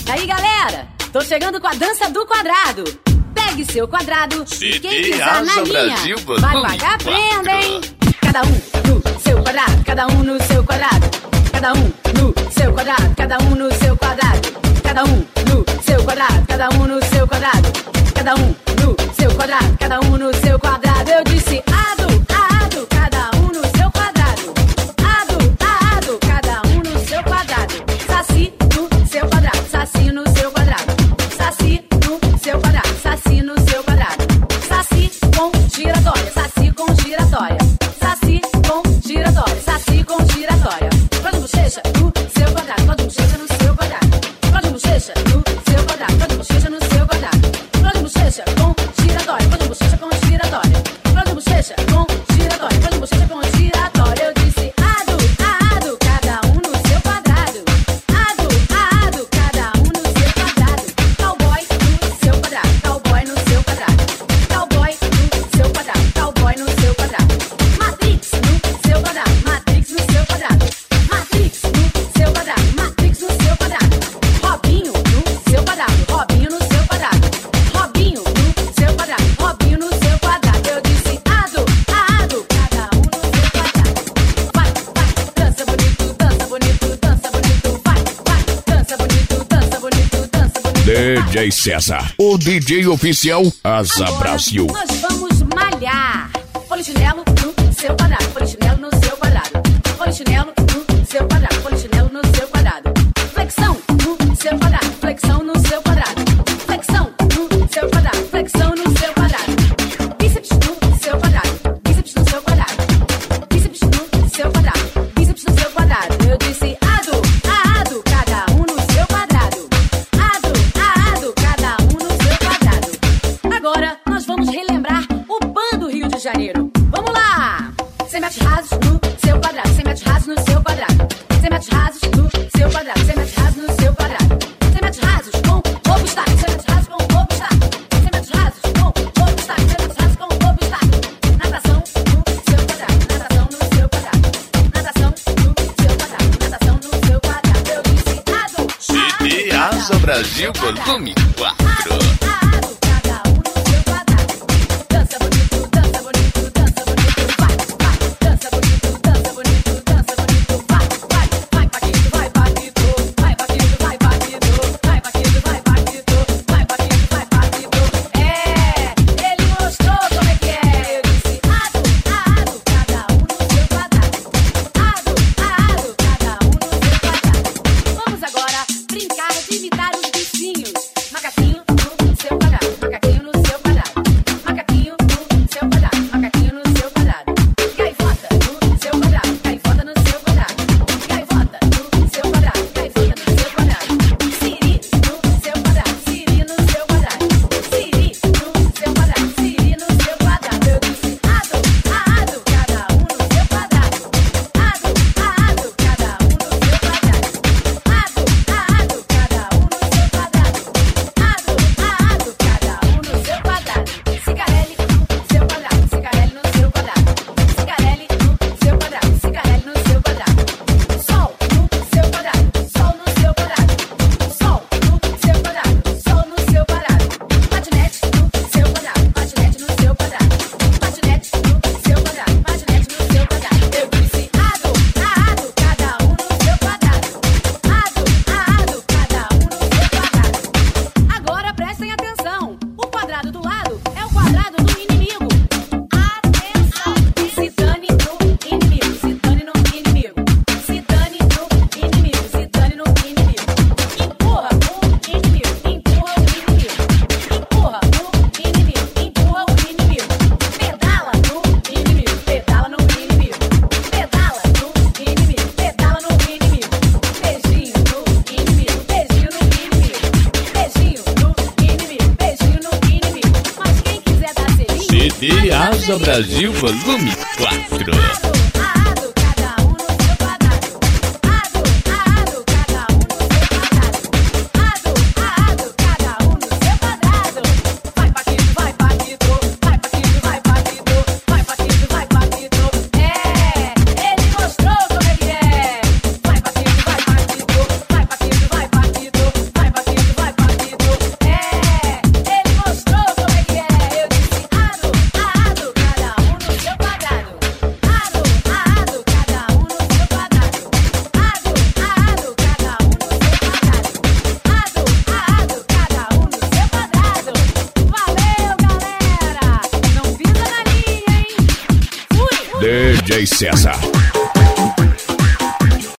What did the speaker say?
Aí, galera, tô chegando com a dança do quadrado. Pegue seu quadrado e quem pisar na linha vai pagar prenda, hein? Cada um no seu quadrado, cada um no seu quadrado. Cada um no seu quadrado, cada um no seu quadrado. Cada um no seu quadrado, cada um no seu quadrado. Cada um no seu quadrado, cada um no seu quadrado. Eu disse ado, cada um no seu quadrado. Ado, cada um no seu quadrado. Saci no seu quadrado, saci no seu quadrado. Saci no seu quadrado, saci no seu quadrado. Saci com giratória, saci com giratória. Saci com giratória, saci com giratória. Pode bochecha no seu quadrado, pode bochecha no seu quadrado. Pode bochecha no seu quadrado, pode bochecha no seu quadrado. Pode bochecha com giratória, pode bochecha com giratória. Pode bochecha com giratória, pode bochecha com giratória. Eu disse ado, cada um no seu quadrado. Ado, cada um no seu quadrado. Cowboy no seu quadrado, cowboy no seu quadrado. Cowboy no seu quadrado, cowboy no seu quadrado. Matrix no seu quadrado, Matrix no seu quadrado. Matrix no seu quadrado, Matrix no seu quadrado. Robinho no seu quadrado, Robinho no seu quadrado. Robinho no seu quadrado, Robinho no seu quadrado. Eu disse ado, cada um no seu quadrado. Vai, dança bonito, dança bonito, dança bonito. Vai, dança bonito, dança bonito, dança bonito. DJ César, o DJ oficial Asa Agora, Brasil. nós vamos malhar. Polichinelo no seu quadrado, polichinelo no seu quadrado. Polichinelo no seu quadrado, polichinelo no seu quadrado. Flexão no seu quadrado, flexão no seu quadrado. Flexão no seu quadrado, flexão no seu quadrado. Bíceps no seu quadrado, bíceps no seu quadrado. Bíceps no seu quadrado, bíceps no seu quadrado. Eu disse ado, cada um no seu quadrado. Ado, cada um no seu quadrado. Agora nós vamos relembrar o PAN do Rio de Janeiro. Vamos lá! Cê mete rasos no seu quadrado, cê mete rasos no seu quadrado. Cê mete rasos no seu quadrado, cê mete rasos no seu quadrado. Cê mete rasos com obstáculo, cê mete rasos com obstáculo. Cê mete rasos com obstáculo, cê mete rasos com obstáculo. Natação no seu quadrado, natação no seu quadrado. Natação no seu quadrado, natação no seu quadrado. Eu disse ado, CD Asa Brasil Volume 4. cada um no seu quadrado. Dança bonito, dança bonito, dança bonito. Vai, dança bonito, dança bonito, dança bonito. Vai, Paquito, vai, Paquito. Vai, Paquito, vai, Paquito. Vai, Paquito, vai, Paquito. Vai, Paquito, vai, Paquito. Ele mostrou como é que é. Eu disse ado, cada um no seu quadrado. Ado, cada um no seu quadrado. Vamos agora brincar de imitar os bichinhos. Macaquinho no seu quadrado, macaquinho no seu quadrado. Macaquinho no seu quadrado, macaquinho no seu quadrado. Gaivota no seu quadrado, gaivota no seu quadrado. Gaivota no seu quadrado, gaivota no seu quadrado. Siri no seu quadrado, Siri no seu quadrado. Siri no seu quadrado, Siri no seu quadrado. Eu disse ado, cada um no seu quadrado. Ado, cada um no seu quadrado. Ado, cada um no seu quadrado. Ado, cada um no seu quadrado. Cigarelli no seu quadrado, cigarelli no seu quadrado. Cigarelli no seu quadrado, cigarelli no seu quadrado. Sol no seu quadrado, sol no seu quadrado. Sol no seu quadrado, sol no seu quadrado. Patinete no seu quadrado, patinete no seu quadrado. Patinete no seu quadrado, patinete no seu quadrado. Eu disse ado, cada um no seu quadrado. Ado, cada um no seu quadrado. Agora prestem atenção. O quadrado do lado é o quadrado do inimigo. Atenção! Se dane no inimigo, se dane no inimigo. Se dane no inimigo, se dane no inimigo. Empurra o inimigo, empurra o inimigo. Empurra o inimigo, empurra o inimigo. Pedala no inimigo, pedala no inimigo. Pedala no inimigo, pedala no inimigo. Beijinho no inimigo, beijinho no inimigo. Beijinho no inimigo, beijinho no inimigo. Mas quem quiser dar selinho, CD Asa Brasil Volume 4. ado, cada um no seu quadrado. Ado, cada um no seu quadrado. Ado, cada um no seu quadrado. Vai, Paquito, vai, Paquito. Vai, Paquito, vai, Paquito. Vai, Paquito, vai, Paquito. Ele mostrou como é que é. Vai, Paquito, vai, Paquito. Vai, Paquito, vai, Paquito. Vai, Paquito, DJ César.